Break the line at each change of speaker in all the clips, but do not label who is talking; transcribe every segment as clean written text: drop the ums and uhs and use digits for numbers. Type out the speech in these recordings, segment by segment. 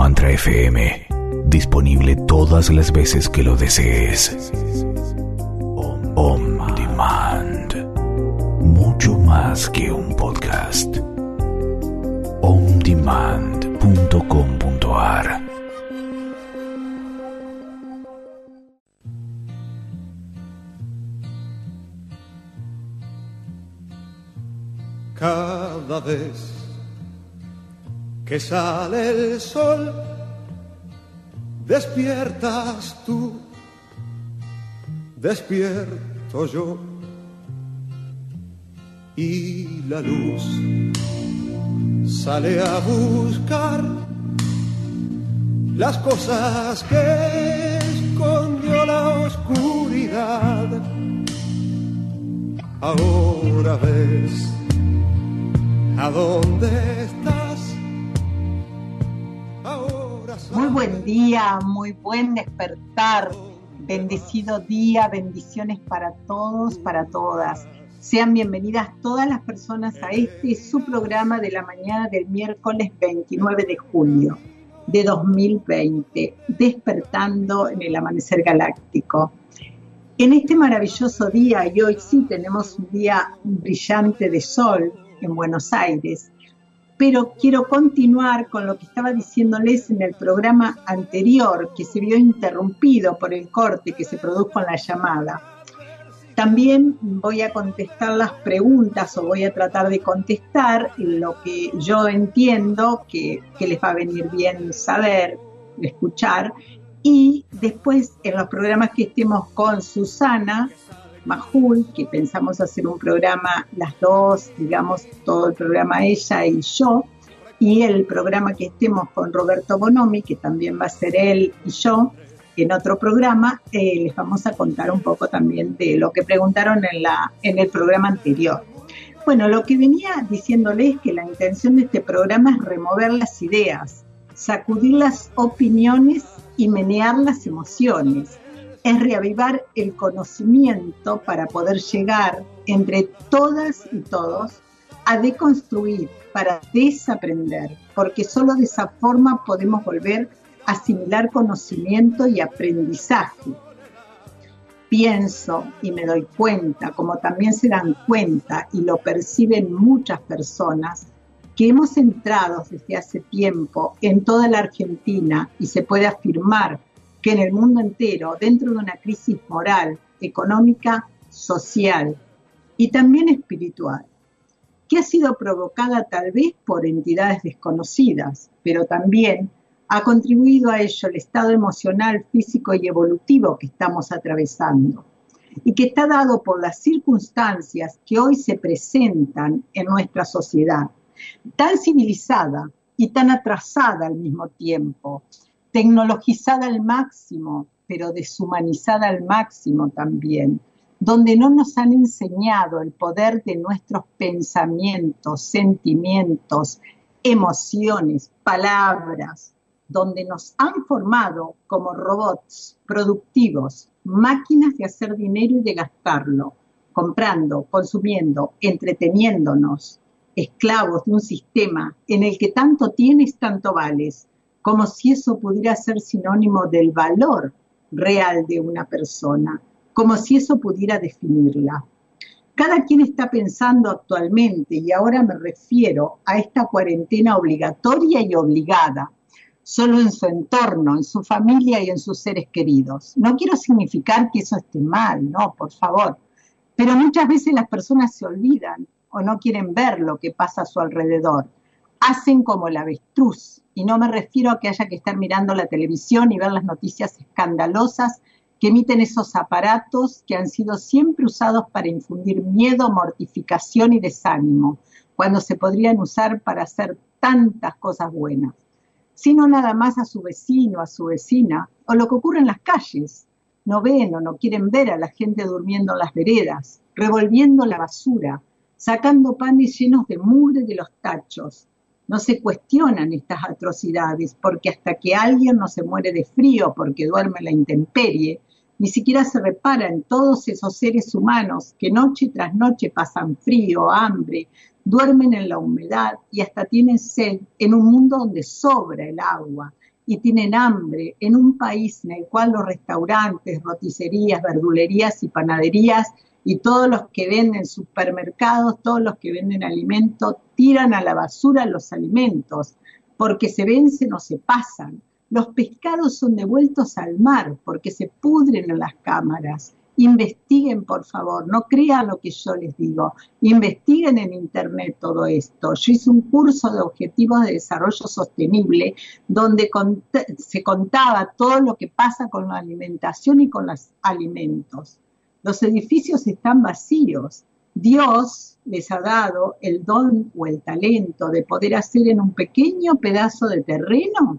Mantra FM, disponible todas las veces que lo desees. On Demand, mucho más que un podcast. ondemand.com.ar.
Cada vez que sale el sol, despiertas tú, despierto yo, y la luz sale a buscar las cosas que escondió la oscuridad. Ahora ves a dónde estás. Ahora
muy buen día, muy buen despertar. Bendecido día, bendiciones para todos, para todas. Sean bienvenidas todas las personas a su programa de la mañana del miércoles 29 de julio de 2020, despertando en el amanecer galáctico. En este maravilloso día, y hoy sí tenemos un día brillante de sol en Buenos Aires, pero quiero continuar con lo que estaba diciéndoles en el programa anterior, que se vio interrumpido por el corte que se produjo en la llamada. También voy a contestar las preguntas, o voy a tratar de contestar lo que yo entiendo que les va a venir bien saber, escuchar, y después en los programas que estemos con Susana Majul, que pensamos hacer un programa las dos, digamos, todo el programa ella y yo, y el programa que estemos con Roberto Bonomi, que también va a ser él y yo, en otro programa, les vamos a contar un poco también de lo que preguntaron en el programa anterior. Bueno, lo que venía diciéndoles es que la intención de este programa es remover las ideas, sacudir las opiniones y menear las emociones. Es reavivar el conocimiento para poder llegar entre todas y todos a deconstruir, para desaprender, porque solo de esa forma podemos volver a asimilar conocimiento y aprendizaje. Pienso y me doy cuenta, como también se dan cuenta y lo perciben muchas personas, que hemos entrado desde hace tiempo en toda la Argentina y se puede afirmar que en el mundo entero, dentro de una crisis moral, económica, social y también espiritual, que ha sido provocada tal vez por entidades desconocidas, pero también ha contribuido a ello el estado emocional, físico y evolutivo que estamos atravesando, y que está dado por las circunstancias que hoy se presentan en nuestra sociedad, tan civilizada y tan atrasada al mismo tiempo, tecnologizada al máximo, pero deshumanizada al máximo también, donde no nos han enseñado el poder de nuestros pensamientos, sentimientos, emociones, palabras, donde nos han formado como robots productivos, máquinas de hacer dinero y de gastarlo, comprando, consumiendo, entreteniéndonos, esclavos de un sistema en el que tanto tienes, tanto vales, como si eso pudiera ser sinónimo del valor real de una persona, como si eso pudiera definirla. Cada quien está pensando actualmente, y ahora me refiero a esta cuarentena obligatoria y obligada, solo en su entorno, en su familia y en sus seres queridos. No quiero significar que eso esté mal, no, por favor, pero muchas veces las personas se olvidan o no quieren ver lo que pasa a su alrededor. Hacen como el avestruz, y no me refiero a que haya que estar mirando la televisión y ver las noticias escandalosas que emiten esos aparatos que han sido siempre usados para infundir miedo, mortificación y desánimo, cuando se podrían usar para hacer tantas cosas buenas, sino nada más a su vecino, a su vecina, o lo que ocurre en las calles. No ven o no quieren ver a la gente durmiendo en las veredas, revolviendo la basura, sacando panes llenos de mugre de los tachos. No se cuestionan estas atrocidades, porque hasta que alguien no se muere de frío porque duerme en la intemperie, ni siquiera se repara en todos esos seres humanos que noche tras noche pasan frío, hambre, duermen en la humedad y hasta tienen sed en un mundo donde sobra el agua y tienen hambre en un país en el cual los restaurantes, roticerías, verdulerías y panaderías y todos los que venden supermercados, todos los que venden alimentos, tiran a la basura los alimentos porque se vencen o se pasan. Los pescados son devueltos al mar porque se pudren en las cámaras. Investiguen, por favor, no crean lo que yo les digo. Investiguen en internet todo esto. Yo hice un curso de Objetivos de Desarrollo Sostenible donde se contaba todo lo que pasa con la alimentación y con los alimentos. Los edificios están vacíos. Dios les ha dado el don o el talento de poder hacer en un pequeño pedazo de terreno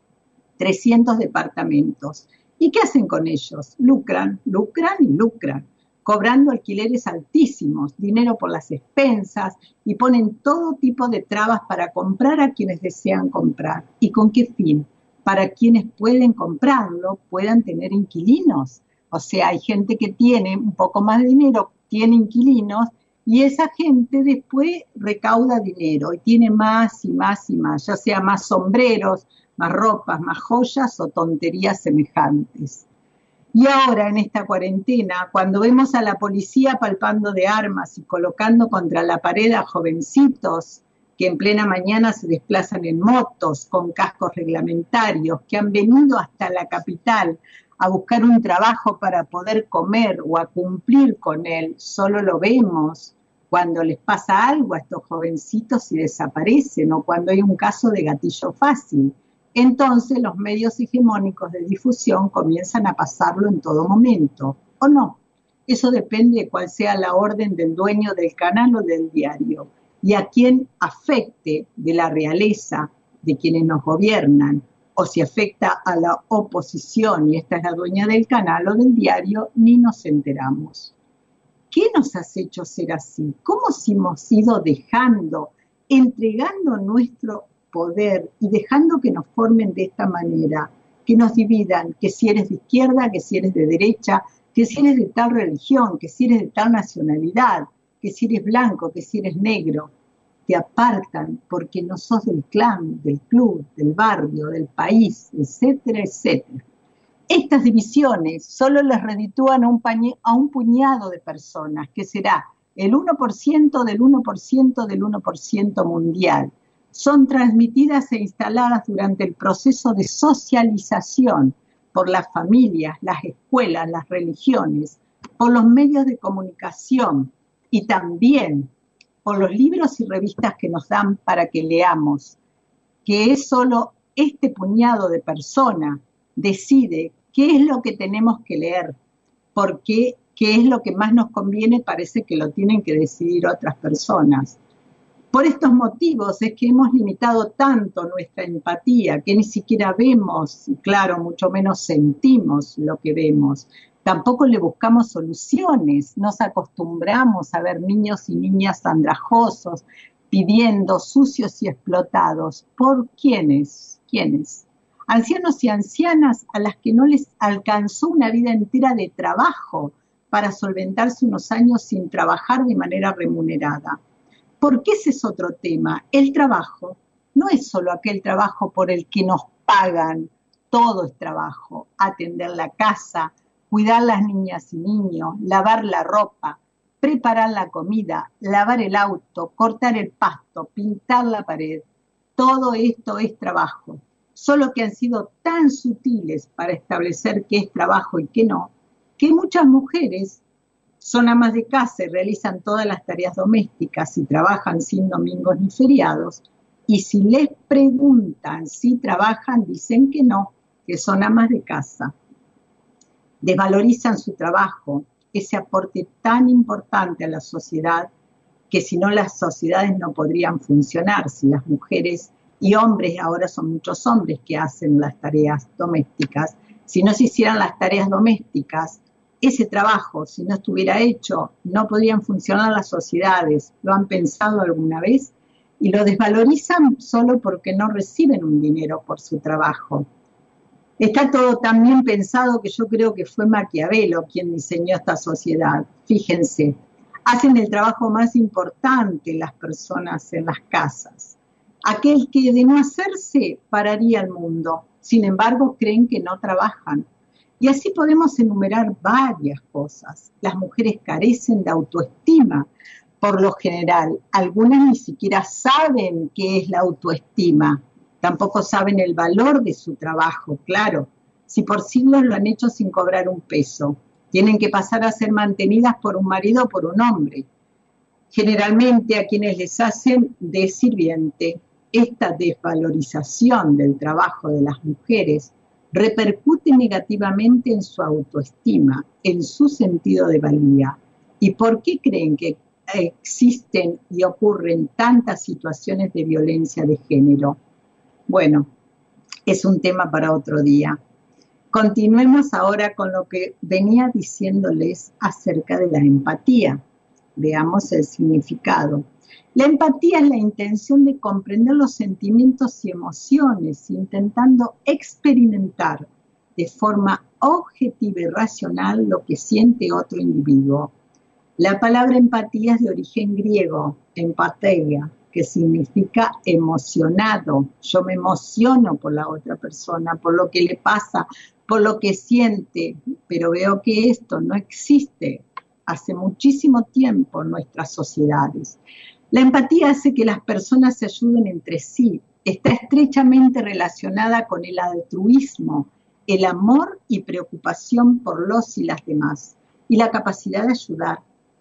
300 departamentos. ¿Y qué hacen con ellos? Lucran, lucran y lucran, cobrando alquileres altísimos, dinero por las expensas y ponen todo tipo de trabas para comprar a quienes desean comprar. ¿Y con qué fin? Para quienes pueden comprarlo, puedan tener inquilinos. O sea, hay gente que tiene un poco más de dinero, tiene inquilinos, y esa gente después recauda dinero y tiene más y más y más, ya sea más sombreros, más ropas, más joyas o tonterías semejantes. Y ahora en esta cuarentena, cuando vemos a la policía palpando de armas y colocando contra la pared a jovencitos que en plena mañana se desplazan en motos con cascos reglamentarios, que han venido hasta la capital a buscar un trabajo para poder comer o a cumplir con él, solo lo vemos cuando les pasa algo a estos jovencitos y desaparecen o cuando hay un caso de gatillo fácil. Entonces los medios hegemónicos de difusión comienzan a pasarlo en todo momento, ¿o no? Eso depende de cuál sea la orden del dueño del canal o del diario y a quién afecte de la realeza de quienes nos gobiernan, o si afecta a la oposición y esta es la dueña del canal o del diario, ni nos enteramos. ¿Qué nos has hecho ser así? ¿Cómo hemos ido dejando, entregando nuestro poder y dejando que nos formen de esta manera, que nos dividan, que si eres de izquierda, que si eres de derecha, que si eres de tal religión, que si eres de tal nacionalidad, que si eres blanco, que si eres negro? Te apartan porque no sos del clan, del club, del barrio, del país, etcétera, etcétera. Estas divisiones solo les reditúan a un puñado de personas, que será el 1% del 1% del 1% mundial. Son transmitidas e instaladas durante el proceso de socialización por las familias, las escuelas, las religiones, por los medios de comunicación y también por los libros y revistas que nos dan para que leamos, que es solo este puñado de personas decide qué es lo que tenemos que leer, porque qué es lo que más nos conviene parece que lo tienen que decidir otras personas. Por estos motivos es que hemos limitado tanto nuestra empatía que ni siquiera vemos, y claro, mucho menos sentimos lo que vemos. Tampoco le buscamos soluciones, nos acostumbramos a ver niños y niñas andrajosos pidiendo, sucios y explotados. ¿Por quiénes? ¿Quiénes? Ancianos y ancianas a las que no les alcanzó una vida entera de trabajo para solventarse unos años sin trabajar de manera remunerada. Porque ese es otro tema. El trabajo no es solo aquel trabajo por el que nos pagan, todo es trabajo, atender la casa, cuidar las niñas y niños, lavar la ropa, preparar la comida, lavar el auto, cortar el pasto, pintar la pared. Todo esto es trabajo, solo que han sido tan sutiles para establecer qué es trabajo y qué no, que muchas mujeres son amas de casa y realizan todas las tareas domésticas y trabajan sin domingos ni feriados, y si les preguntan si trabajan, dicen que no, que son amas de casa. Desvalorizan su trabajo, ese aporte tan importante a la sociedad, que si no las sociedades no podrían funcionar, si las mujeres y hombres, ahora son muchos hombres que hacen las tareas domésticas, si no se hicieran las tareas domésticas, ese trabajo, si no estuviera hecho, no podrían funcionar las sociedades. ¿Lo han pensado alguna vez? Y lo desvalorizan solo porque no reciben un dinero por su trabajo. Está todo tan bien pensado que yo creo que fue Maquiavelo quien diseñó esta sociedad. Fíjense, hacen el trabajo más importante las personas en las casas. Aquel que de no hacerse pararía el mundo. Sin embargo, creen que no trabajan. Y así podemos enumerar varias cosas. Las mujeres carecen de autoestima. Por lo general, algunas ni siquiera saben qué es la autoestima. Tampoco saben el valor de su trabajo, claro. Si por siglos lo han hecho sin cobrar un peso. Tienen que pasar a ser mantenidas por un marido o por un hombre. Generalmente a quienes les hacen de sirviente, esta desvalorización del trabajo de las mujeres repercute negativamente en su autoestima, en su sentido de valía. ¿Y por qué creen que existen y ocurren tantas situaciones de violencia de género? Bueno, es un tema para otro día. Continuemos ahora con lo que venía diciéndoles acerca de la empatía. Veamos el significado. La empatía es la intención de comprender los sentimientos y emociones, intentando experimentar de forma objetiva y racional lo que siente otro individuo. La palabra empatía es de origen griego, empatheia, que significa emocionado. Yo me emociono por la otra persona, por lo que le pasa, por lo que siente, pero veo que esto no existe hace muchísimo tiempo en nuestras sociedades. La empatía hace que las personas se ayuden entre sí. Está estrechamente relacionada con el altruismo, el amor y preocupación por los y las demás, y la capacidad de ayudar.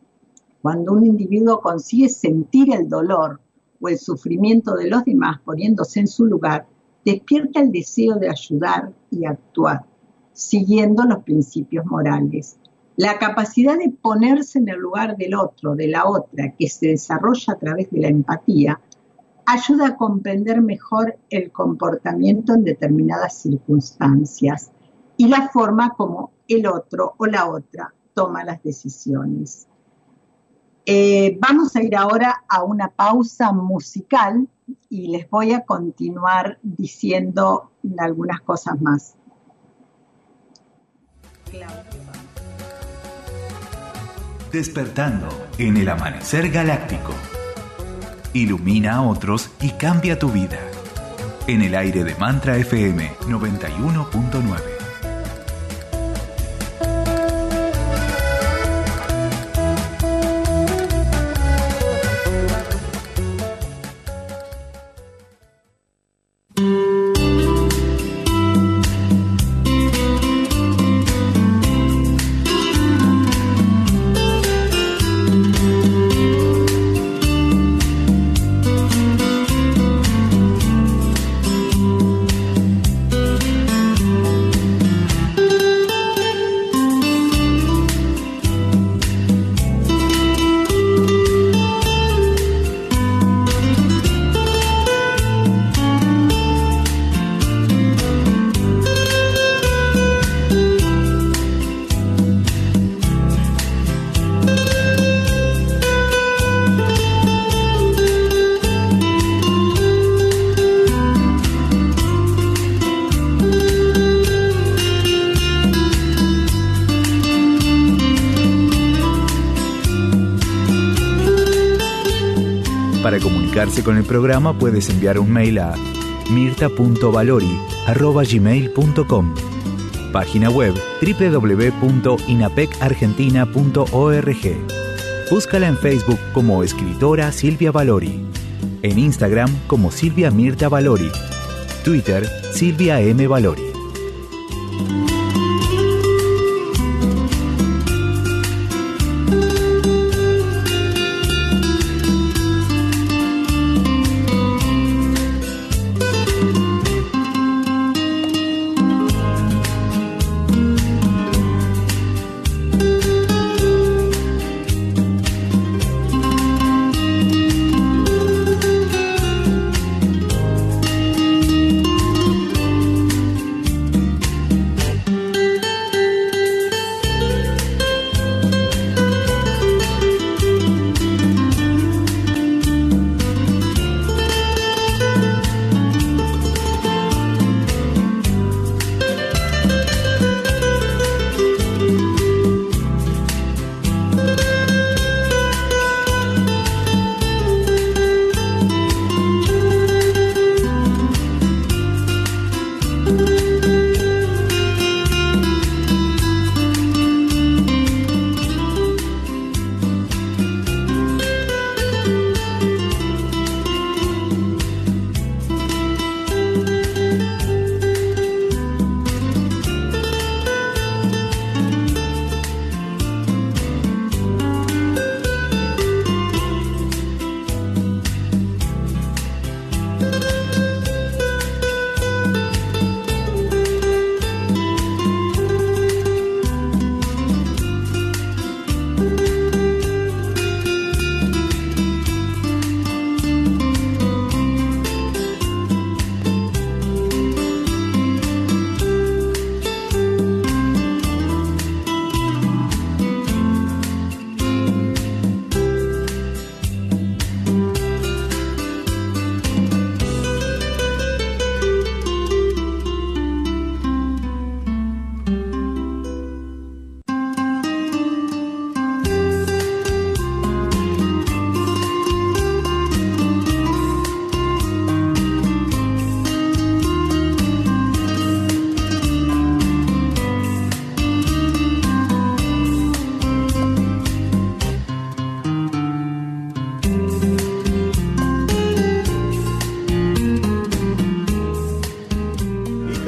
Cuando un individuo consigue sentir el dolor o el sufrimiento de los demás poniéndose en su lugar, despierta el deseo de ayudar y actuar, siguiendo los principios morales. La capacidad de ponerse en el lugar del otro, de la otra, que se desarrolla a través de la empatía, ayuda a comprender mejor el comportamiento en determinadas circunstancias y la forma como el otro o la otra toma las decisiones. Vamos a ir ahora a una pausa musical y les voy a continuar diciendo algunas cosas más.
Despertando en el amanecer galáctico. Ilumina a otros y cambia tu vida. En el aire de Mantra FM 91.9. Para comunicarse con el programa puedes enviar un mail a mirta.valori@gmail.com. Página web www.inapecargentina.org. Búscala en Facebook como escritora Silvia Valori. En Instagram como Silvia Mirta Valori. Twitter Silvia M. Valori.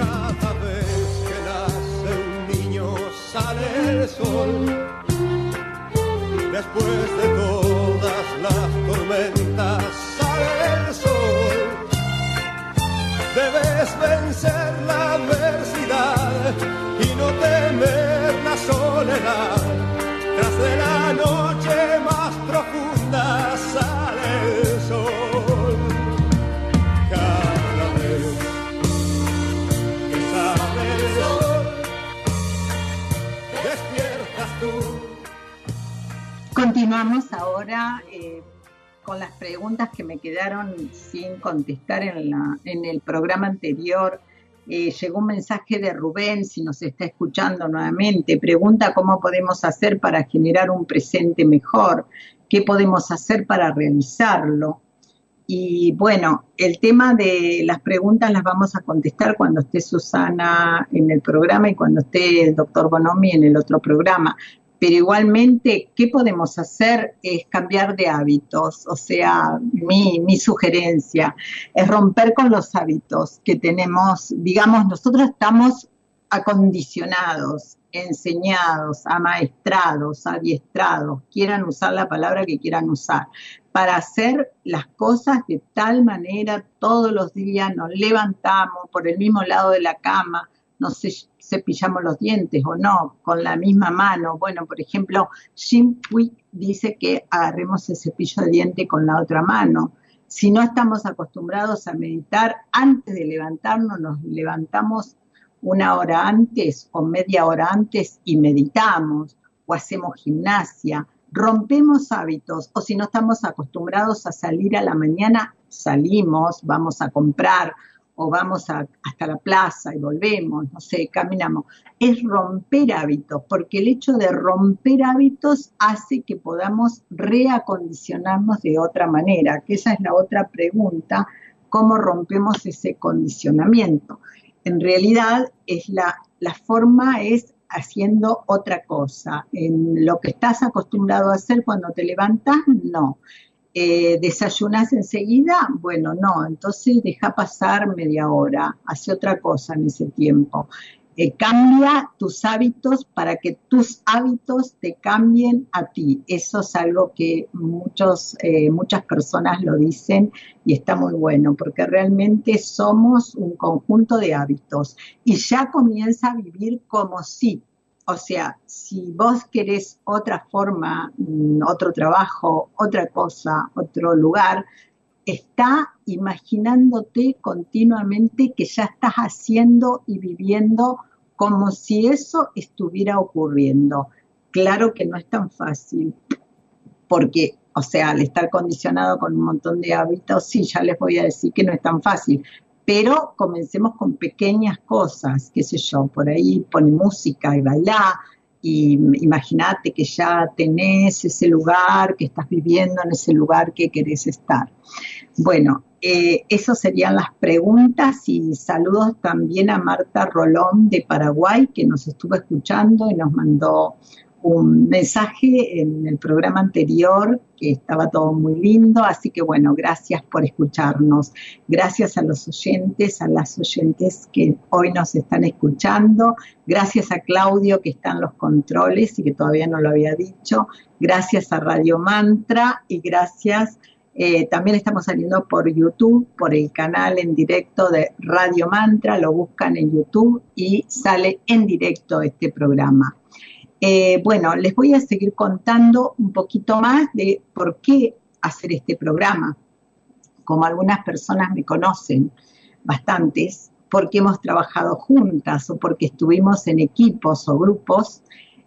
Cada vez que nace un niño sale el sol. Después de todas las tormentas sale el sol. Debes vencer la adversidad y no temer la soledad. Tras de la noche más profunda sale el sol. Cada vez que sale el sol, despiertas tú.
Continuamos ahora con las preguntas que me quedaron sin contestar en el programa anterior. Llegó un mensaje de Rubén, si nos está escuchando nuevamente. Pregunta cómo podemos hacer para generar un presente mejor, qué podemos hacer para realizarlo. Y bueno, el tema de las preguntas las vamos a contestar cuando esté Susana en el programa y cuando esté el doctor Bonomi en el otro programa. Pero igualmente, ¿qué podemos hacer? Es cambiar de hábitos. O sea, mi sugerencia es romper con los hábitos que tenemos. Digamos, nosotros estamos acondicionados, enseñados, amaestrados, adiestrados, quieran usar la palabra que quieran usar, para hacer las cosas de tal manera todos los días. Nos levantamos por el mismo lado de la cama, nos cepillamos los dientes o no, con la misma mano. Bueno, por ejemplo, Jim Kwik dice que agarremos el cepillo de diente con la otra mano. Si no estamos acostumbrados a meditar, antes de levantarnos, nos levantamos una hora antes o media hora antes y meditamos, o hacemos gimnasia, rompemos hábitos, o si no estamos acostumbrados a salir a la mañana, salimos, vamos a comprar, o vamos hasta la plaza y volvemos, no sé, caminamos. Es romper hábitos, porque el hecho de romper hábitos hace que podamos reacondicionarnos de otra manera, que esa es la otra pregunta, ¿cómo rompemos ese condicionamiento? En realidad la forma es haciendo otra cosa. En lo que estás acostumbrado a hacer cuando te levantas, no. ¿Desayunás enseguida? Bueno, no, entonces deja pasar media hora, hace otra cosa en ese tiempo. Cambia tus hábitos para que tus hábitos te cambien a ti. Eso es algo que muchas personas lo dicen y está muy bueno, porque realmente somos un conjunto de hábitos y ya comienza a vivir como si. O sea, si vos querés otra forma, otro trabajo, otra cosa, otro lugar, está imaginándote continuamente que ya estás haciendo y viviendo como si eso estuviera ocurriendo. Claro que no es tan fácil, porque, o sea, al estar condicionado con un montón de hábitos, sí, ya les voy a decir que no es tan fácil. Pero comencemos con pequeñas cosas, qué sé yo, por ahí pone música y bailá, y imagínate que ya tenés ese lugar, que estás viviendo en ese lugar que querés estar. Bueno, esas serían las preguntas y saludos también a Marta Rolón de Paraguay, que nos estuvo escuchando y nos mandó un mensaje en el programa anterior, que estaba todo muy lindo, así que bueno, gracias por escucharnos. Gracias a los oyentes, a las oyentes que hoy nos están escuchando. Gracias a Claudio, que está en los controles y que todavía no lo había dicho. Gracias a Radio Mantra y gracias. También estamos saliendo por YouTube, por el canal en directo de Radio Mantra. Lo buscan en YouTube y sale en directo este programa. Bueno, les voy a seguir contando un poquito más de por qué hacer este programa. Como algunas personas me conocen, bastantes, porque hemos trabajado juntas o porque estuvimos en equipos o grupos,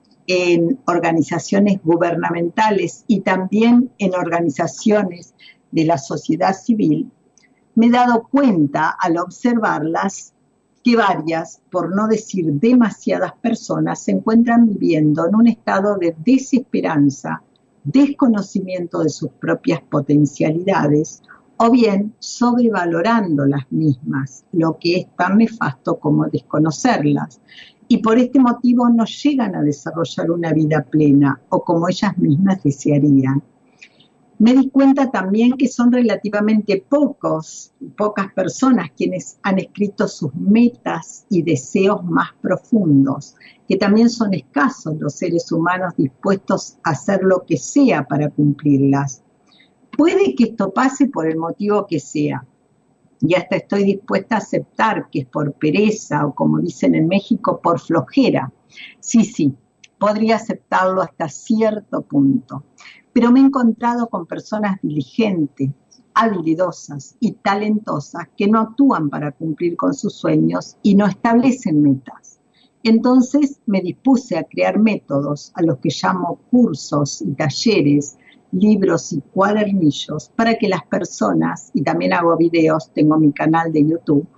en organizaciones gubernamentales y también en organizaciones de la sociedad civil, me he dado cuenta al observarlas que varias, por no decir demasiadas personas, se encuentran viviendo en un estado de desesperanza, desconocimiento de sus propias potencialidades, o bien sobrevalorando las mismas, lo que es tan nefasto como desconocerlas. Y por este motivo no llegan a desarrollar una vida plena o como ellas mismas desearían. Me di cuenta también que son relativamente pocas personas quienes han escrito sus metas y deseos más profundos, que también son escasos los seres humanos dispuestos a hacer lo que sea para cumplirlas. Puede que esto pase por el motivo que sea, y hasta estoy dispuesta a aceptar que es por pereza o, como dicen en México, por flojera. Sí, podría aceptarlo hasta cierto punto. Pero me he encontrado con personas diligentes, habilidosas y talentosas que no actúan para cumplir con sus sueños y no establecen metas. Entonces me dispuse a crear métodos a los que llamo cursos y talleres, libros y cuadernillos para que las personas, y también hago videos, tengo mi canal de YouTube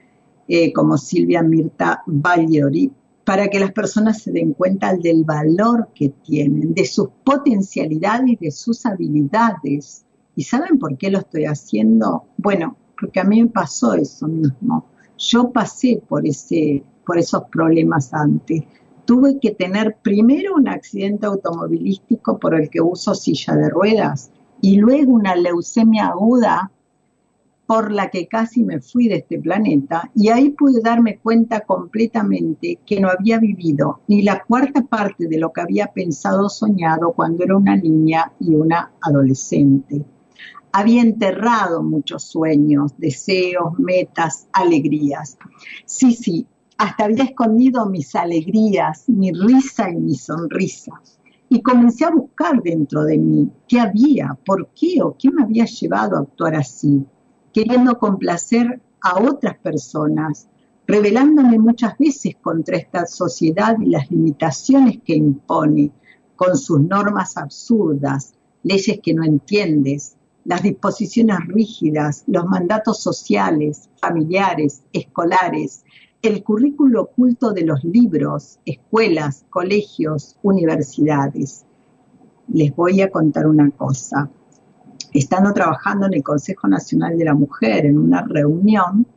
como Silvia Mirta Valori, para que las personas se den cuenta del valor que tienen, de sus potencialidades y de sus habilidades. ¿Y saben por qué lo estoy haciendo? Bueno, porque a mí me pasó eso mismo. Yo pasé por esos problemas antes. Tuve que tener primero un accidente automovilístico por el que uso silla de ruedas y luego una leucemia aguda por la que casi me fui de este planeta, y ahí pude darme cuenta completamente que no había vivido ni la cuarta parte de lo que había pensado o soñado cuando era una niña y una adolescente. Había enterrado muchos sueños, deseos, metas, alegrías. Sí, hasta había escondido mis alegrías, mi risa y mi sonrisa. Y comencé a buscar dentro de mí qué había, por qué o qué me había llevado a actuar así, queriendo complacer a otras personas, rebelándome muchas veces contra esta sociedad y las limitaciones que impone, con sus normas absurdas, leyes que no entiendes, las disposiciones rígidas, los mandatos sociales, familiares, escolares, el currículo oculto de los libros, escuelas, colegios, universidades. Les voy a contar una cosa. Estando trabajando en el Consejo Nacional de la Mujer, en una reunión,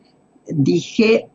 dije,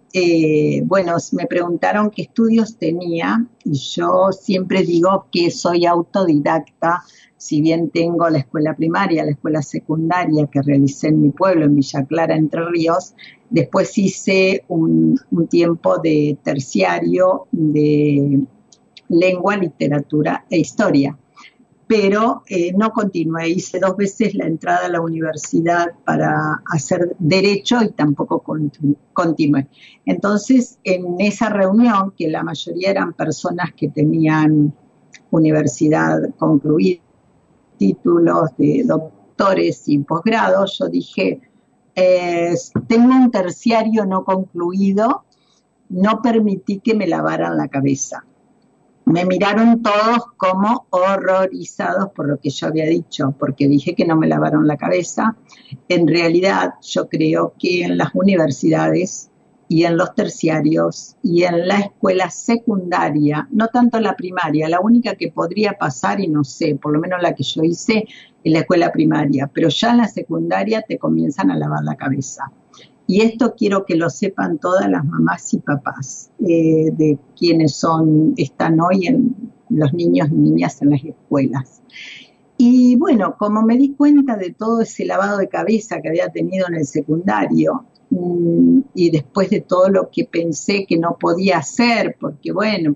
me preguntaron qué estudios tenía, y yo siempre digo que soy autodidacta, si bien tengo la escuela primaria, la escuela secundaria que realicé en mi pueblo, en Villa Clara, Entre Ríos. Después hice un tiempo de terciario de lengua, literatura e historia. Pero no continué, hice 2 veces la entrada a la universidad para hacer derecho y tampoco continué. Entonces, en esa reunión, que la mayoría eran personas que tenían universidad concluida, títulos de doctores y posgrados, yo dije, tengo un terciario no concluido, no permití que me lavaran la cabeza. Me miraron todos como horrorizados por lo que yo había dicho, porque dije que no me lavaron la cabeza. En realidad, yo creo que en las universidades y en los terciarios y en la escuela secundaria, no tanto la primaria, la única que podría pasar, y no sé, por lo menos la que yo hice, en la escuela primaria, pero ya en la secundaria te comienzan a lavar la cabeza. Y esto quiero que lo sepan todas las mamás y papás de quienes están hoy los niños y niñas en las escuelas. Y bueno, como me di cuenta de todo ese lavado de cabeza que había tenido en el secundario, y después de todo lo que pensé que no podía hacer, porque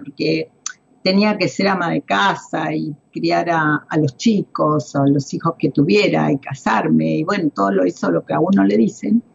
tenía que ser ama de casa y criar a los chicos, o a los hijos que tuviera, y casarme, y bueno, todo eso lo que a uno le dicen,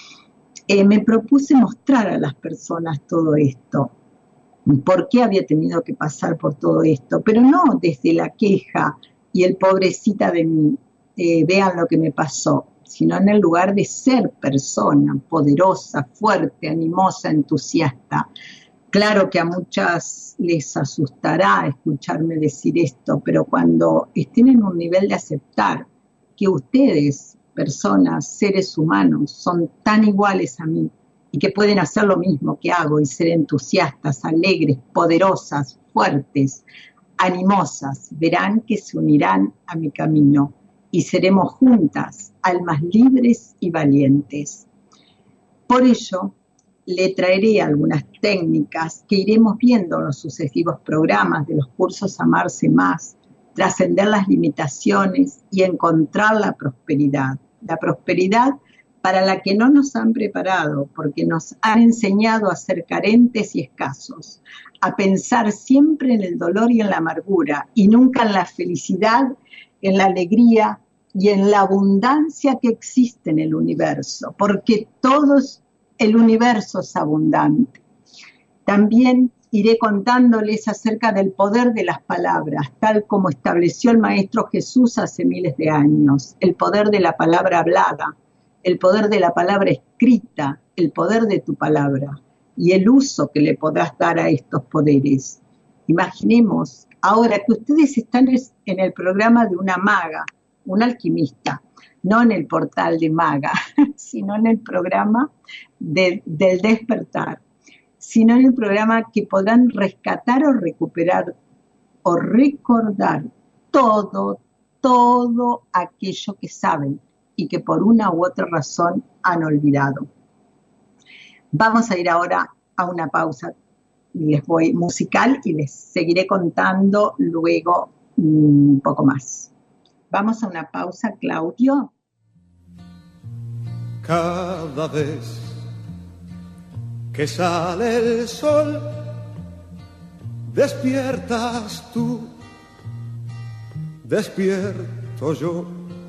me propuse mostrar a las personas todo esto, por qué había tenido que pasar por todo esto, pero no desde la queja y el pobrecita de mí, vean lo que me pasó, sino en el lugar de ser persona, poderosa, fuerte, animosa, entusiasta. Claro que a muchas les asustará escucharme decir esto, pero cuando estén en un nivel de aceptar que ustedes, personas, seres humanos, son tan iguales a mí y que pueden hacer lo mismo que hago y ser entusiastas, alegres, poderosas, fuertes, animosas, verán que se unirán a mi camino y seremos juntas almas libres y valientes. Por ello, le traeré algunas técnicas que iremos viendo en los sucesivos programas de los cursos Amarse Más, trascender las limitaciones y encontrar la prosperidad. La prosperidad para la que no nos han preparado, porque nos han enseñado a ser carentes y escasos, a pensar siempre en el dolor y en la amargura, y nunca en la felicidad, en la alegría y en la abundancia que existe en el universo, porque el universo es abundante. También iré contándoles acerca del poder de las palabras, tal como estableció el Maestro Jesús hace miles de años, el poder de la palabra hablada, el poder de la palabra escrita, el poder de tu palabra y el uso que le podrás dar a estos poderes. Imaginemos ahora que ustedes están en el programa de una maga, una alquimista, no en el portal de maga, sino en el programa del despertar, sino en el programa que podrán rescatar o recuperar o recordar todo aquello que saben y que por una u otra razón han olvidado. Vamos a ir ahora a una pausa musical y les seguiré contando luego un poco más. Vamos a una pausa, Claudio.
Cada vez que sale el sol, despiertas tú, despierto yo,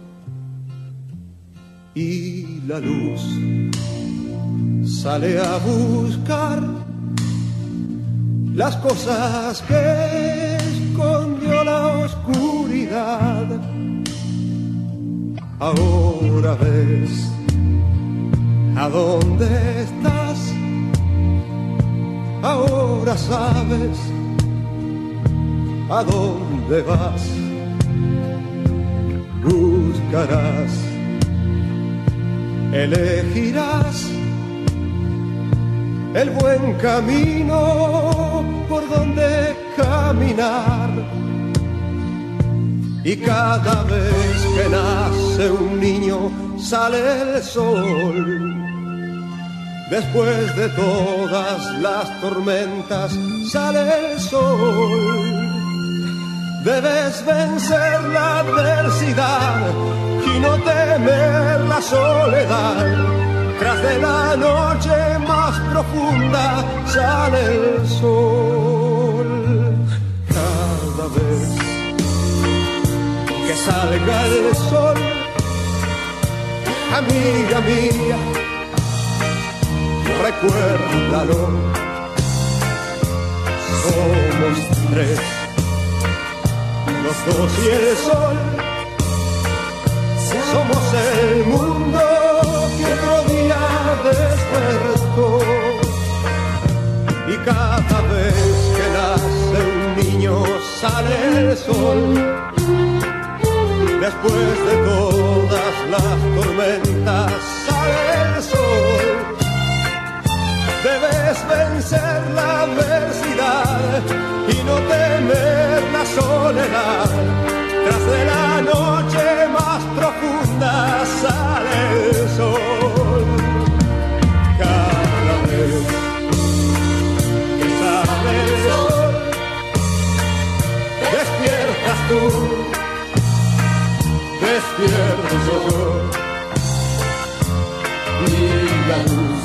y la luz sale a buscar las cosas que escondió la oscuridad. Ahora ves a dónde estás, ahora sabes a dónde vas. Buscarás, elegirás el buen camino por donde caminar. Y cada vez que nace un niño sale el sol. Después de todas las tormentas sale el sol. Debes vencer la adversidad y no temer la soledad. Tras de la noche más profunda sale el sol. Cada vez que salga el sol, amiga mía, recuérdalo. Somos tres, los dos y el sol. Somos el mundo que otro día despertó. Y cada vez que nace un niño sale el sol. Después de todas las tormentas sale el sol. Debes vencer la adversidad y no temer la soledad. Tras de la noche más profunda sale el sol. Cada vez que sale el sol, despiertas tú, despierto yo, y la luz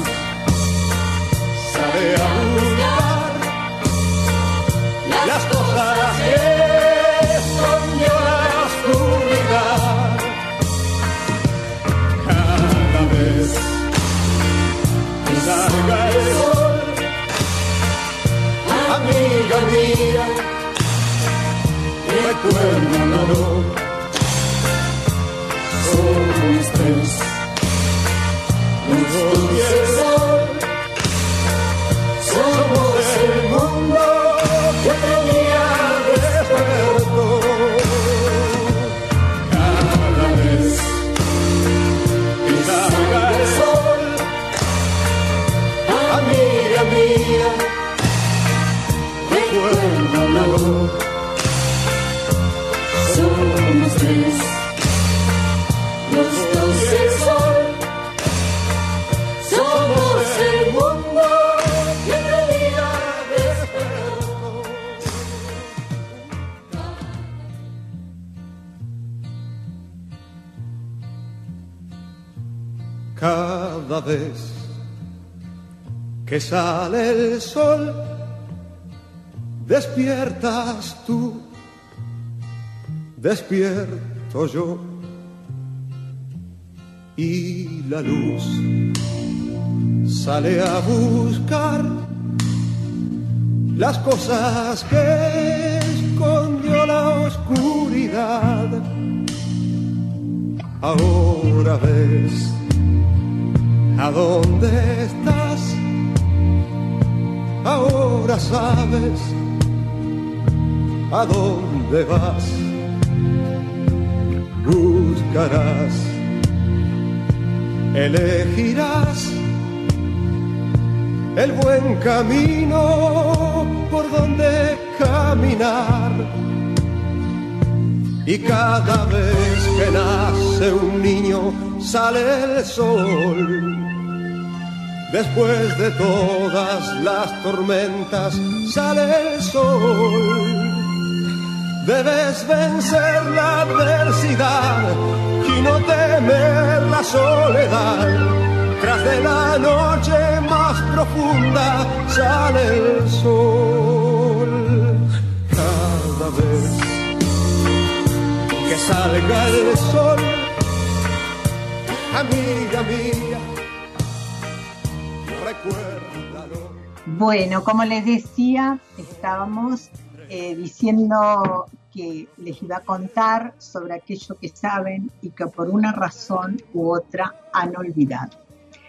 sale a buscar las cosas que escondió la oscuridad. Cada vez que salga el sol, amiga mía, recuérdalo. Somos tres, los dos y el sol. Somos el mundo que tenía despertó. Cada vez que salga el sol, amiga mía, recuérdalo. Somos tres, los dos y el sol. Somos el mundo que tenía despertó. cada vez que sale el sol, despiertas tú, despierto yo, y la luz sale a buscar las cosas que escondió la oscuridad. Ahora ves a dónde estás, ahora sabes a dónde vas. Buscarás, elegirás el buen camino por donde caminar. Y cada vez que nace un niño sale el sol. Después de todas las tormentas sale el sol. Debes vencer la adversidad y no temer la soledad. Tras de la noche más profunda sale el sol. Cada vez que salga el sol, amiga mía, recuérdalo.
Bueno, como les decía, estábamos diciendo que les iba a contar sobre aquello que saben y que por una razón u otra han olvidado.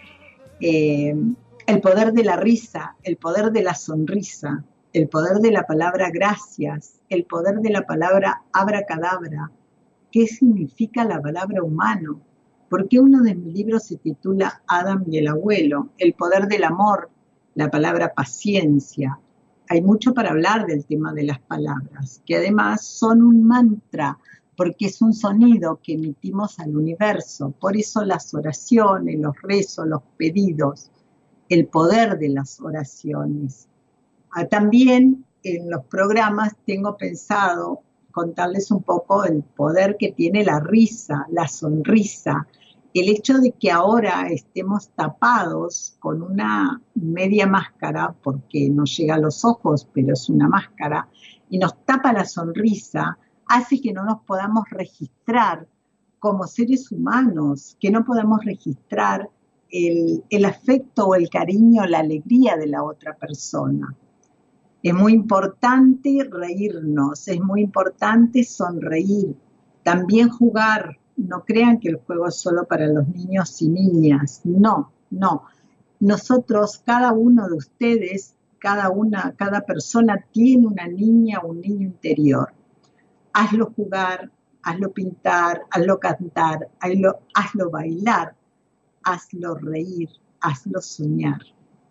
El poder de la risa, el poder de la sonrisa, el poder de la palabra gracias, el poder de la palabra abracadabra. ¿Qué significa la palabra humano? ¿Por qué uno de mis libros se titula Adam y el abuelo? El poder del amor, la palabra paciencia. Hay mucho para hablar del tema de las palabras, que además son un mantra, porque es un sonido que emitimos al universo. Por eso las oraciones, los rezos, los pedidos, el poder de las oraciones. También en los programas tengo pensado contarles un poco el poder que tiene la risa, la sonrisa, el hecho de que ahora estemos tapados con una media máscara, porque nos llega a los ojos, pero es una máscara, y nos tapa la sonrisa, hace que no nos podamos registrar como seres humanos, que no podamos registrar el afecto o el cariño, la alegría de la otra persona. Es muy importante reírnos, es muy importante sonreír, también jugar. No crean que el juego es solo para los niños y niñas, no. Nosotros, cada uno de ustedes, cada persona tiene una niña o un niño interior. Hazlo jugar, hazlo pintar, hazlo cantar, hazlo bailar, hazlo reír, hazlo soñar,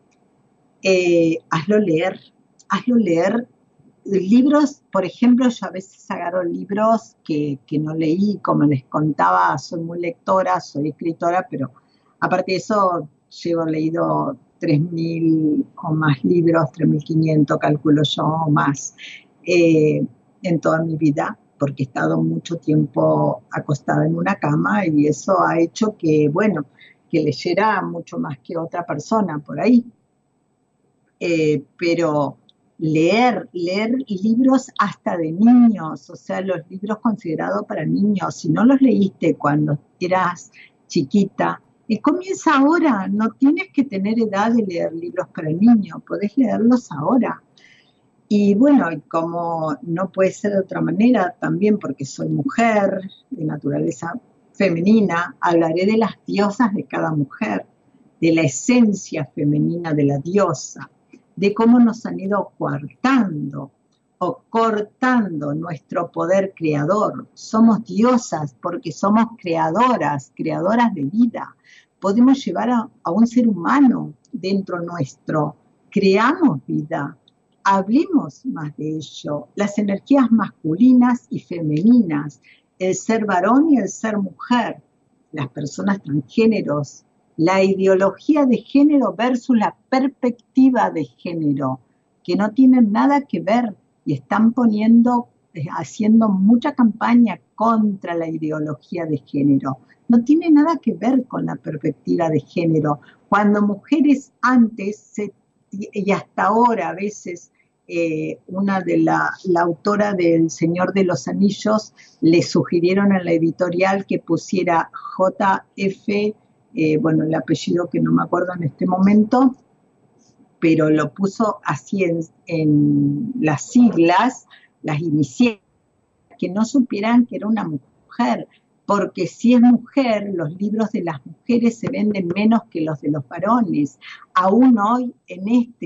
hazlo leer libros. Por ejemplo, yo a veces agarro libros que no leí, como les contaba, soy muy lectora, soy escritora, pero aparte de eso llevo leído 3.000 o más libros, 3.500 calculo yo o más, en toda mi vida, porque he estado mucho tiempo acostada en una cama y eso ha hecho que leyera mucho más que otra persona por ahí. Pero leer libros hasta de niños, o sea, los libros considerados para niños, si no los leíste cuando eras chiquita, comienza ahora, no tienes que tener edad de leer libros para niños, podés leerlos ahora. Y bueno, como no puede ser de otra manera, también porque soy mujer de naturaleza femenina, hablaré de las diosas de cada mujer, de la esencia femenina de la diosa, de cómo nos han ido coartando o cortando nuestro poder creador. Somos diosas porque somos creadoras de vida. Podemos llevar a un ser humano dentro nuestro. Creamos vida. Hablemos más de ello. Las energías masculinas y femeninas, el ser varón y el ser mujer, las personas transgéneros, la ideología de género versus la perspectiva de género, que no tienen nada que ver y están haciendo mucha campaña contra la ideología de género. no tiene nada que ver con la perspectiva de género. Cuando mujeres antes, y hasta ahora a veces, la autora del Señor de los Anillos, le sugirieron a la editorial que pusiera JF, bueno, el apellido que no me acuerdo en este momento, pero lo puso así en las siglas, las iniciales, que no supieran que era una mujer, porque si es mujer, los libros de las mujeres se venden menos que los de los varones, aún hoy en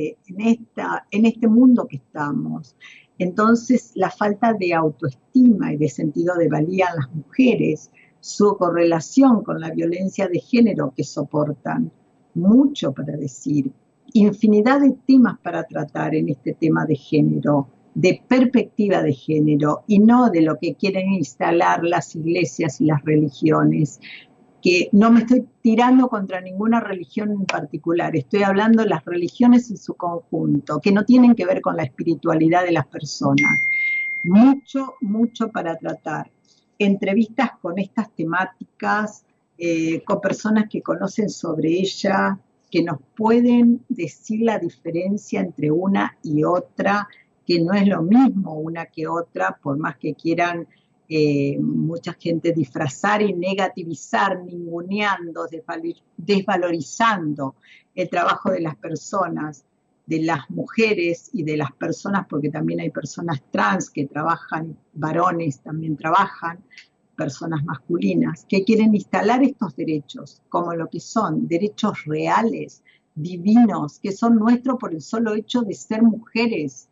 este mundo que estamos. Entonces, la falta de autoestima y de sentido de valía en las mujeres, su correlación con la violencia de género que soportan, mucho para decir, infinidad de temas para tratar en este tema de género, de perspectiva de género, y no de lo que quieren instalar las iglesias y las religiones, que no me estoy tirando contra ninguna religión en particular, estoy hablando de las religiones en su conjunto, que no tienen que ver con la espiritualidad de las personas. Mucho, mucho para tratar. Entrevistas con estas temáticas, con personas que conocen sobre ella, que nos pueden decir la diferencia entre una y otra, que no es lo mismo una que otra, por más que quieran mucha gente disfrazar y negativizar, ninguneando, desvalorizando el trabajo de las personas, de las mujeres y de las personas, porque también hay personas trans que trabajan, varones también trabajan, personas masculinas, que quieren instalar estos derechos como lo que son, derechos reales, divinos, que son nuestros por el solo hecho de ser mujeres.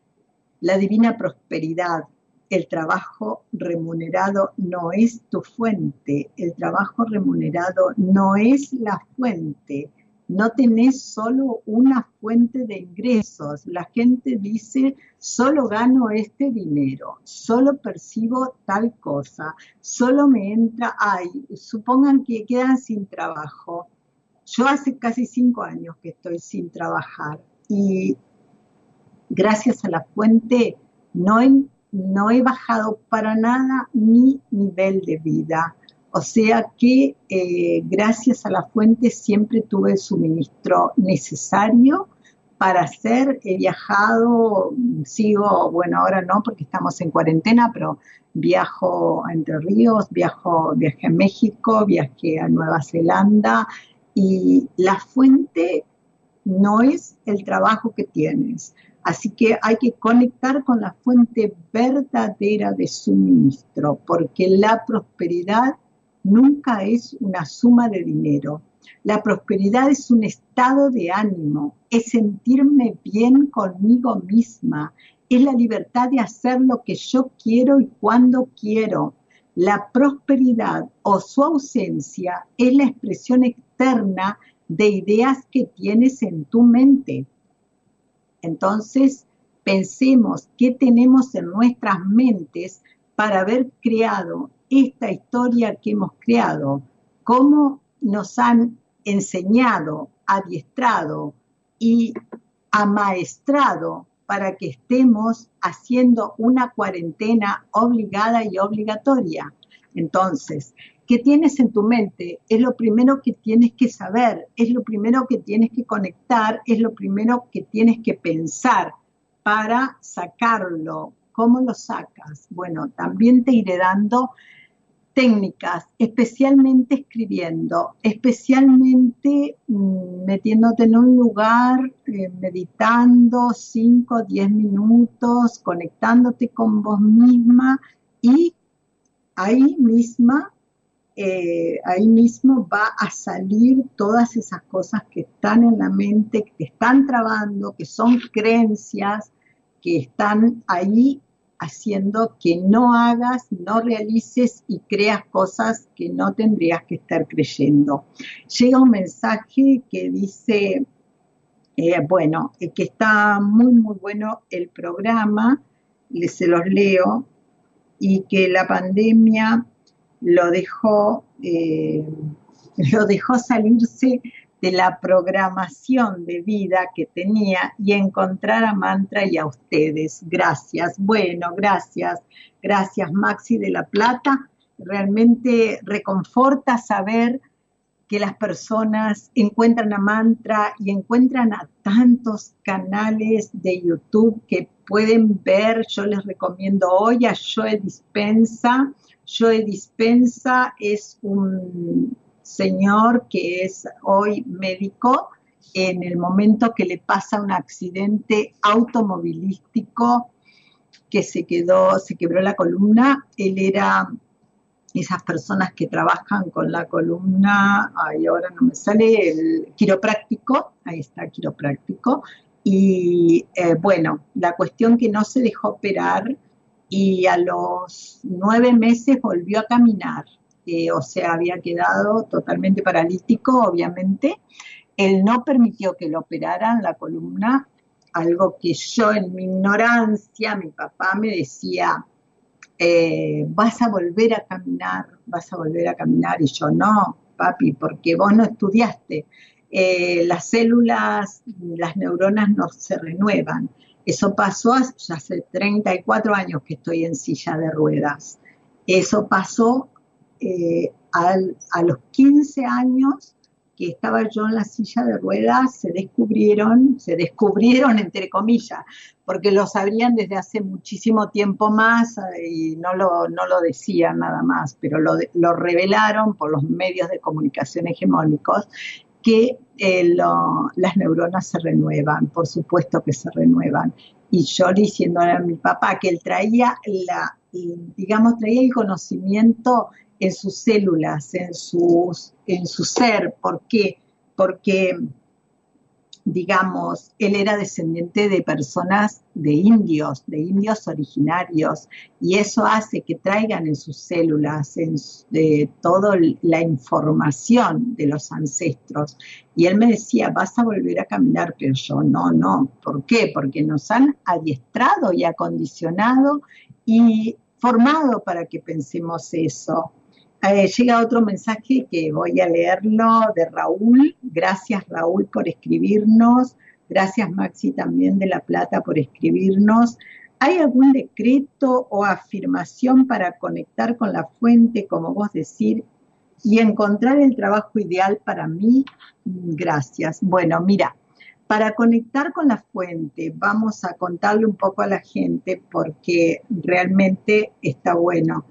La divina prosperidad, el trabajo remunerado no es tu fuente, el trabajo remunerado no es la fuente, no tenés solo una fuente de ingresos. La gente dice, solo gano este dinero, solo percibo tal cosa, solo me entra, supongan que quedan sin trabajo. Yo hace casi 5 años que estoy sin trabajar y gracias a la fuente no he bajado para nada mi nivel de vida. O sea que gracias a la fuente siempre tuve el suministro necesario para hacer. He viajado, bueno, ahora no porque estamos en cuarentena, pero viajo a Entre Ríos, viajé a México, viajé a Nueva Zelanda, y la fuente no es el trabajo que tienes. Así que hay que conectar con la fuente verdadera de suministro, porque la prosperidad nunca es una suma de dinero. La prosperidad es un estado de ánimo, es sentirme bien conmigo misma, es la libertad de hacer lo que yo quiero y cuando quiero. La prosperidad o su ausencia es la expresión externa de ideas que tienes en tu mente. Entonces, pensemos qué tenemos en nuestras mentes para haber creado esta historia que hemos creado, cómo nos han enseñado, adiestrado y amaestrado para que estemos haciendo una cuarentena obligada y obligatoria. Entonces, ¿qué tienes en tu mente? Es lo primero que tienes que saber, es lo primero que tienes que conectar, es lo primero que tienes que pensar para sacarlo. ¿Cómo lo sacas? Bueno, también te iré dando técnicas, especialmente escribiendo, especialmente metiéndote en un lugar, meditando 5 o 10 minutos, conectándote con vos misma, y ahí mismo va a salir todas esas cosas que están en la mente, que te están trabando, que son creencias, que están ahí haciendo que no hagas, no realices y creas cosas que no tendrías que estar creyendo. Llega un mensaje que dice, que está muy, muy bueno el programa, se los leo, y que la pandemia lo dejó salirse de la programación de vida que tenía y encontrar a Mantra y a ustedes. Gracias. Bueno, gracias. Gracias, Maxi de La Plata. realmente reconforta saber que las personas encuentran a Mantra y encuentran a tantos canales de YouTube que pueden ver. Yo les recomiendo hoy a Joe Dispenza. Joe Dispenza es un señor que es hoy médico. En el momento que le pasa un accidente automovilístico, que se quebró la columna, él era esas personas que trabajan con la columna, ahora no me sale, el quiropráctico, ahí está, quiropráctico, y bueno, la cuestión que no se dejó operar y a los 9 meses volvió a caminar, o sea, había quedado totalmente paralítico, obviamente. Él no permitió que lo operaran la columna, algo que yo en mi ignorancia, mi papá me decía, vas a volver a caminar, y yo, no, papi, porque vos no estudiaste, las células, las neuronas no se renuevan. Eso pasó hace 34 años que estoy en silla de ruedas. Eso pasó a los 15 años que estaba yo en la silla de ruedas, se descubrieron entre comillas, porque lo sabrían desde hace muchísimo tiempo más y no lo decían nada más, pero lo revelaron por los medios de comunicación hegemónicos, que las neuronas se renuevan, por supuesto que se renuevan. Y yo diciéndole a mi papá que él traía el conocimiento en sus células, en su ser. ¿Por qué? Porque, digamos, él era descendiente de personas, de indios originarios, y eso hace que traigan en sus células toda la información de los ancestros. Y él me decía, vas a volver a caminar, pero yo no. ¿Por qué? Porque nos han adiestrado y acondicionado y formado para que pensemos eso. Llega otro mensaje que voy a leerlo de Raúl. Gracias, Raúl, por escribirnos. Gracias, Maxi, también de La Plata, por escribirnos. ¿Hay algún decreto o afirmación para conectar con la fuente, como vos decís, y encontrar el trabajo ideal para mí? Gracias. Bueno, mira, para conectar con la fuente, vamos a contarle un poco a la gente porque realmente está bueno.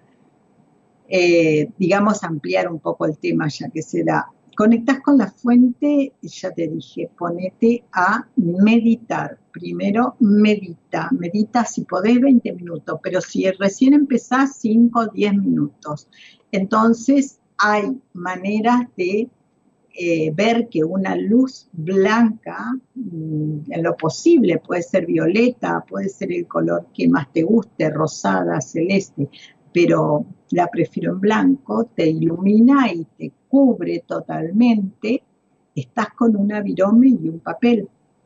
Digamos, ampliar un poco el tema ya que se da. Conectás con la fuente, ya te dije, ponete a meditar. Primero medita si podés 20 minutos, pero si recién empezás 5 o 10 minutos. Entonces hay maneras de ver que una luz blanca, en lo posible, puede ser violeta, puede ser el color que más te guste, rosada, celeste, pero la prefiero en blanco, te ilumina y te cubre totalmente. Estás con una virome y un papel.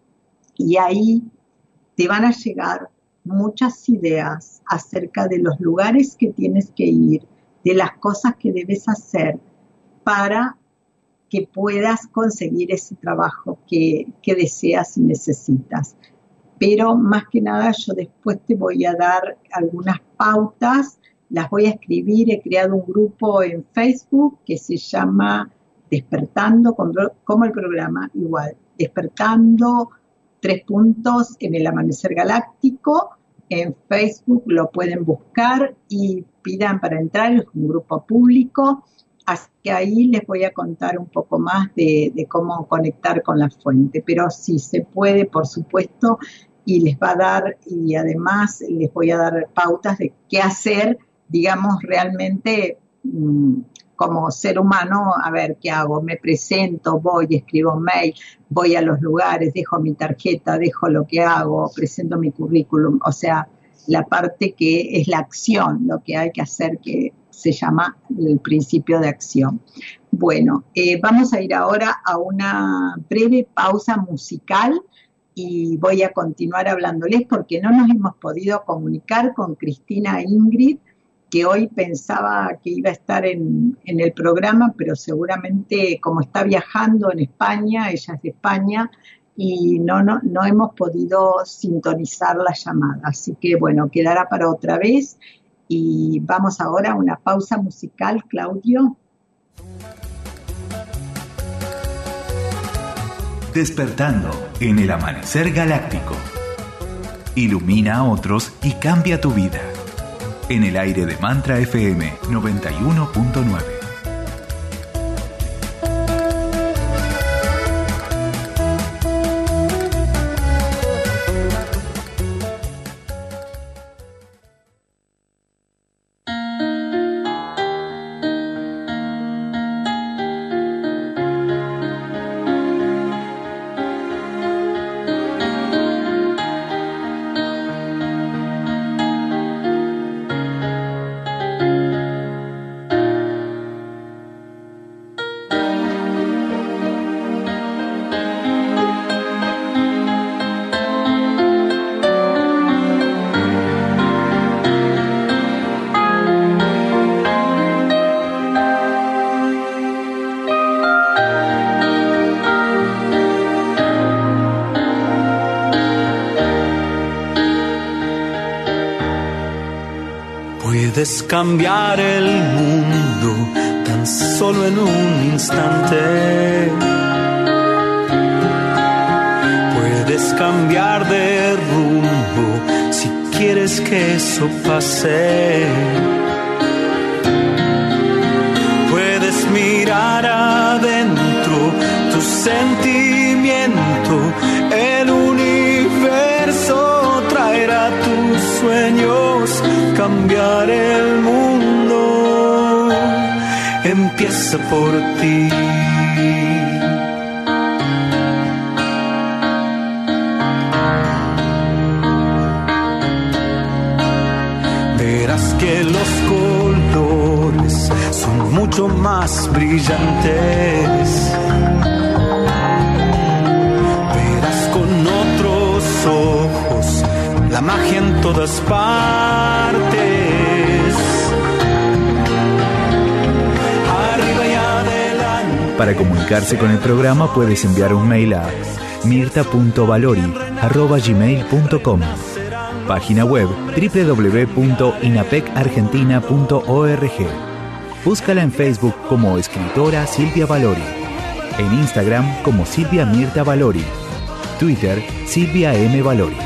Y ahí te van a llegar muchas ideas acerca de los lugares que tienes que ir, de las cosas que debes hacer para que puedas conseguir ese trabajo que deseas y necesitas. Pero más que nada yo después te voy a dar algunas pautas. Las voy a escribir, he creado un grupo en Facebook que se llama Despertando, como el programa, igual, Despertando, 3 puntos en el amanecer galáctico. En Facebook lo pueden buscar y pidan para entrar, es un grupo público, así que ahí les voy a contar un poco más de cómo conectar con la fuente, pero sí se puede, por supuesto, y les va a dar, y además les voy a dar pautas de qué hacer, digamos, realmente como ser humano. A ver, ¿qué hago? Me presento, voy, escribo mail, voy a los lugares, dejo mi tarjeta, dejo lo que hago, presento mi currículum, o sea, la parte que es la acción, lo que hay que hacer, que se llama el principio de acción. Bueno, vamos a ir ahora a una breve pausa musical y voy a continuar hablándoles porque no nos hemos podido comunicar con Cristina Ingrid, que hoy pensaba que iba a estar en el programa, pero seguramente como está viajando en España, ella es de España, y no hemos podido sintonizar la llamada. Así que bueno, quedará para otra vez. Y vamos ahora a una pausa musical, Claudio.
Despertando en el amanecer galáctico. Ilumina a otros y cambia tu vida. En el aire de Mantra FM 91.9.
Puedes cambiar el mundo tan solo en un instante. Puedes cambiar de rumbo si quieres que eso pase. Puedes mirar adentro tu sentimiento. El universo traerá tus sueños. Cambiar el mundo empieza por ti. Verás que los colores son mucho más brillantes. Verás con otros ojos la magia en todas partes. Arriba y adelante.
Para comunicarse con el programa puedes enviar un mail a mirta.valori@gmail.com. Página web www.inapecargentina.org. Búscala en Facebook como escritora Silvia Valori. En Instagram como Silvia Mirta Valori. Twitter Silvia M. Valori.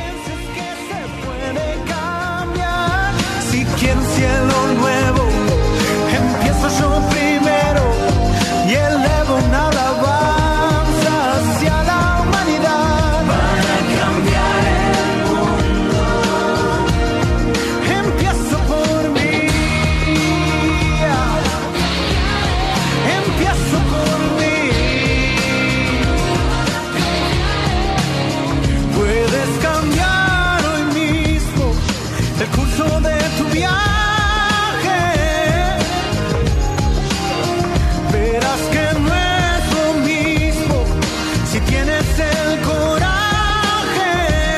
Quiero un cielo nuevo, empiezo yo primero y elevo una alabanza hacia la humanidad para cambiar el mundo. Empiezo por mí, empiezo por mí. Puedes cambiar hoy mismo el curso de tu viaje. Verás que no es lo mismo si tienes el coraje.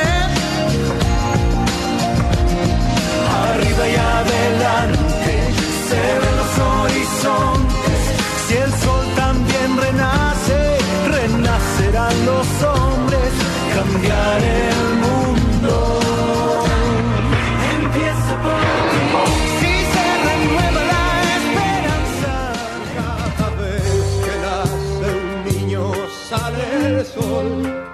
Arriba y adelante se ven los horizontes. Si el sol también renace, renacerán los hombres. Cambiar el mundo empieza por ti. Si se renueva la esperanza.
Cada vez que nace un niño sale el sol.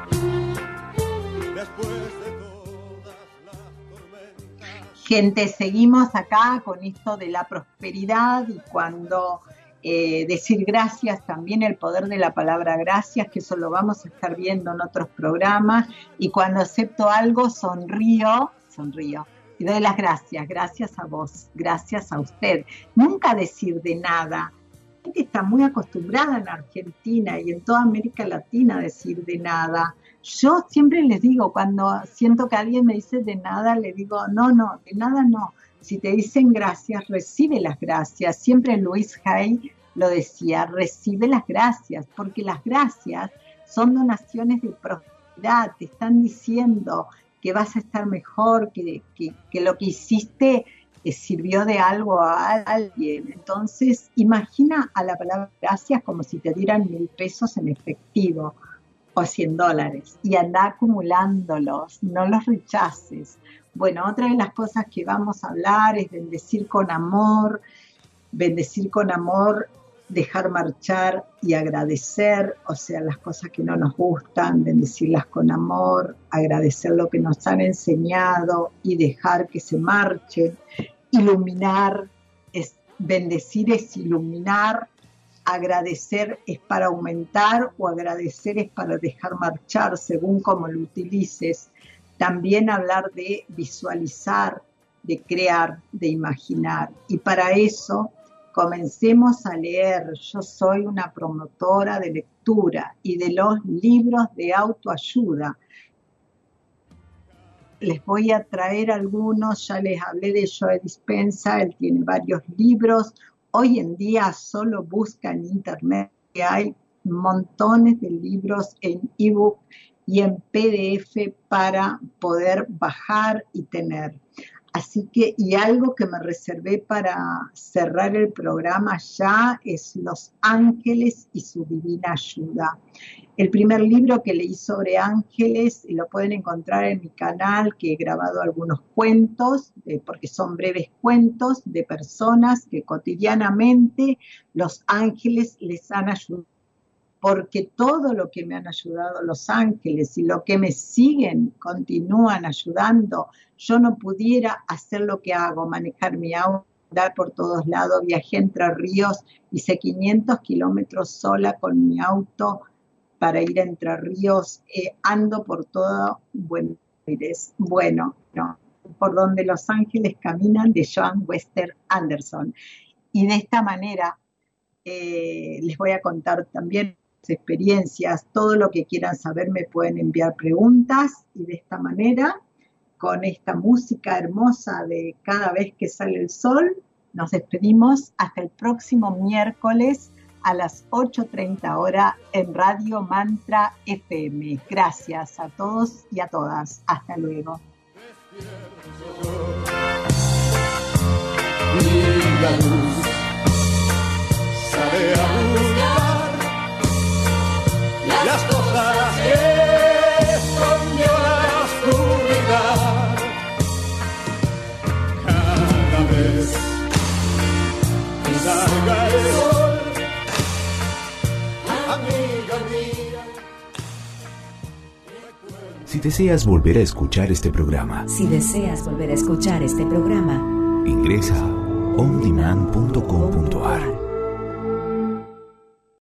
Después de todas las tormentas.
Gente, seguimos acá con esto de la prosperidad y cuando decir gracias, también el poder de la palabra gracias, que eso lo vamos a estar viendo en otros programas, y cuando acepto algo sonrío y doy las gracias a vos, gracias a usted. Nunca decir de nada. La gente está muy acostumbrada en Argentina y en toda América Latina a decir de nada. Yo siempre les digo, cuando siento que alguien me dice de nada, le digo, no, de nada no. Si te dicen gracias, recibe las gracias. Siempre Luis Hay lo decía, recibe las gracias, porque las gracias son donaciones de prosperidad. Te están diciendo que vas a estar mejor, que lo que hiciste sirvió de algo a alguien. Entonces, imagina a la palabra gracias como si te dieran 1,000 pesos en efectivo o $100 y anda acumulándolos, no los rechaces. Bueno, otra de las cosas que vamos a hablar es bendecir con amor, dejar marchar y agradecer, o sea, las cosas que no nos gustan, bendecirlas con amor, agradecer lo que nos han enseñado y dejar que se marchen. Iluminar, bendecir es iluminar, agradecer es para aumentar o agradecer es para dejar marchar, según como lo utilices. También hablar de visualizar, de crear, de imaginar. Y para eso, comencemos a leer. Yo soy una promotora de lectura y de los libros de autoayuda. Les voy a traer algunos, ya les hablé de Joe Dispenza, él tiene varios libros. Hoy en día solo busca en internet, que hay montones de libros en ebook y en PDF para poder bajar y tener. Así que, y algo que me reservé para cerrar el programa ya es Los Ángeles y su Divina Ayuda. El primer libro que leí sobre ángeles, y lo pueden encontrar en mi canal, que he grabado algunos cuentos, porque son breves cuentos de personas que cotidianamente los ángeles les han ayudado. Porque todo lo que me han ayudado los ángeles y lo que me siguen continúan ayudando, yo no pudiera hacer lo que hago, manejar mi auto, andar por todos lados, viajé a Entre Ríos, hice 500 kilómetros sola con mi auto para ir a Entre Ríos, ando por todo Buenos Aires. Bueno, no, por donde los ángeles caminan, de Joan Wester Anderson. Y de esta manera les voy a contar también experiencias, todo lo que quieran saber me pueden enviar preguntas, y de esta manera, con esta música hermosa de Cada vez que sale el sol, nos despedimos hasta el próximo miércoles a las 8:30 horas en Radio Mantra FM. Gracias a todos y a todas. Hasta luego.
Y la luz sale a buscar las cosas que escondió la oscuridad. Cada vez que salga el sol, amiga mía.
Si deseas volver a escuchar este programa,
ingresa a ondemand.com.ar.